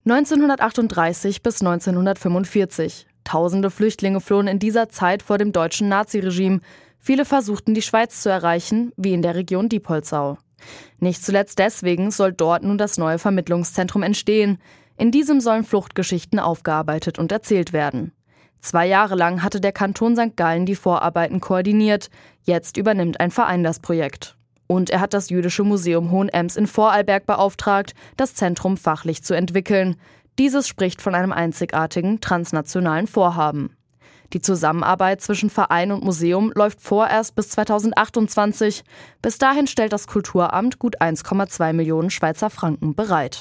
1938 bis 1945. Tausende Flüchtlinge flohen in dieser Zeit vor dem deutschen Naziregime. Viele versuchten, die Schweiz zu erreichen, wie in der Region Diepholzau. Nicht zuletzt deswegen soll dort nun das neue Vermittlungszentrum entstehen. In diesem sollen Fluchtgeschichten aufgearbeitet und erzählt werden. 2 Jahre lang hatte der Kanton St. Gallen die Vorarbeiten koordiniert. Jetzt übernimmt ein Verein das Projekt. Und er hat das Jüdische Museum Hohenems in Vorarlberg beauftragt, das Zentrum fachlich zu entwickeln. Dieses spricht von einem einzigartigen transnationalen Vorhaben. Die Zusammenarbeit zwischen Verein und Museum läuft vorerst bis 2028. Bis dahin stellt das Kulturamt gut 1,2 Millionen Schweizer Franken bereit.